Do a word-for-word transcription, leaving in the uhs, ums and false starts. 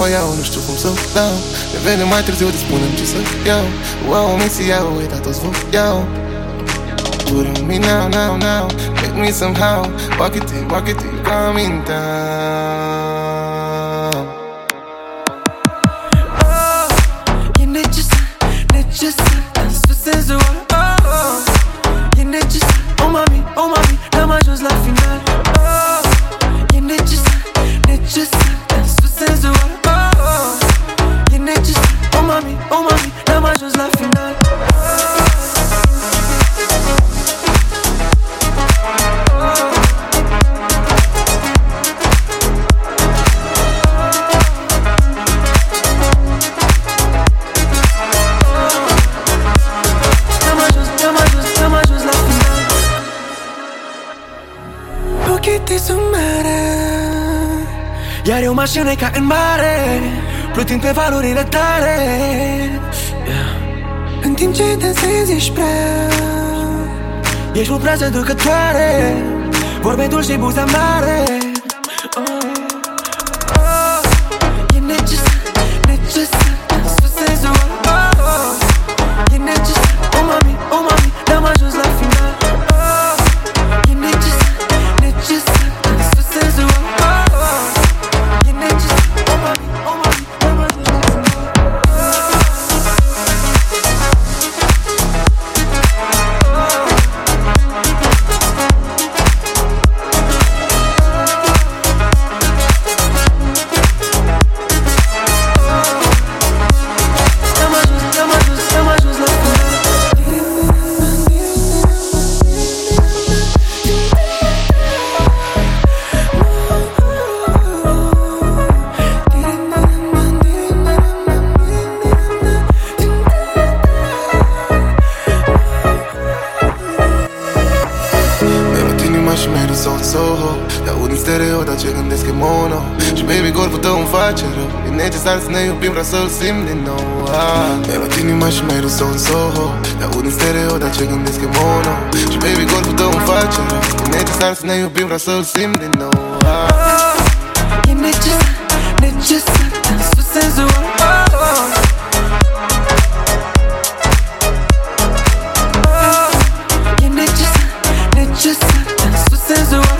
o iau, nu știu cum să o dau. Revene mai târziu, te spunem ce să iau. Wow, o misie iau, uita toți vă iau. Put on me now, now, now. Make me somehow. Walk it in, walk it in, coming down. Oh, e necesar, necesar, dansul senzual. Oh, oh, e necesar, oh mami, oh mami, n-am ajuns la final. Oh, e necesar, necesar, dansul senzual. Oh, oh, e necesar, oh mami, oh mami, n-am ajuns la final. Ochii sunt mare, iar eu mașină ca în mare, plutind pe valurile tale, yeah. În timp ce dansezi ești prea, ești o prea seducătoare, vorbe dulci și buza mare. Oh, oh, e necesar, necesar, dansul senzual. Oh, oh, e necesar, oh mami, oh mami, n-am ajuns la final. Oh, e necesar, necesar, dansul senzual. Oh, oh, e necesar, oh mami, oh mami, n-am ajuns la final. Și mi-ai dus în Soho. Te aud în stereo, dar ce gândesc e mono. Și baby, corpul tău îmi face rău. E necesar să ne iubim, vreau să-l simt din nou. ah. Mi-ai luat inima și mi-ai dus în Soho. Te aud în stereo, dar ce gândesc e mono. Și baby, corpul tău îmi face rău. E necesar să ne iubim, vreau să-l simt din nou. ah. Oh, e necesar, necesar, dansul senzual. Oh, oh. Oh, e necesar, necesar, dansul senzual.